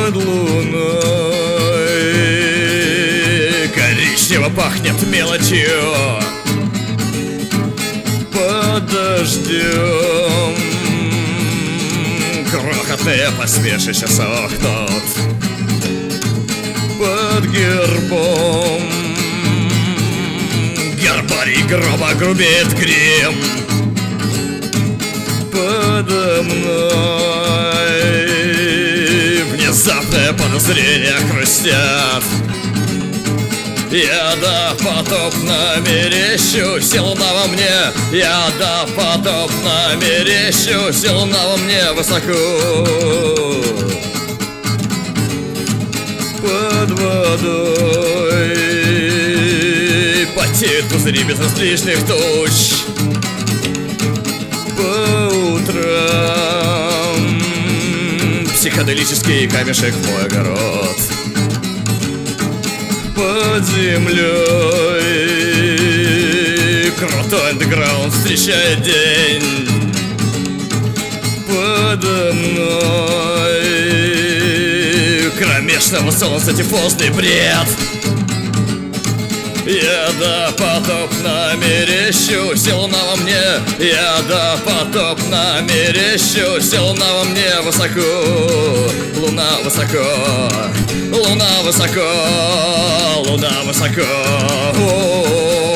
Под луной коричнево пахнет мелочью. Под дождем крохотные поспешища сохнут. Под гербом гербарий гроба грубеет грим. Подо мной внезапное подозрение хрустят. Я допотопно мерещусь, и луна во мне. Я допотопно мерещусь, и луна во мне высоко. Под водой потеют пузыри безразличных туч. По утрам психоделический камешек в мой огород. Под землей крутой андеграунд встречает день. Подо мной кромешного солнца тифозный бред. Я допотопно мерещусь, и луна во мне. Я допотопно мерещусь, и луна во мне высоко. Луна высоко, луна высоко, луна высоко.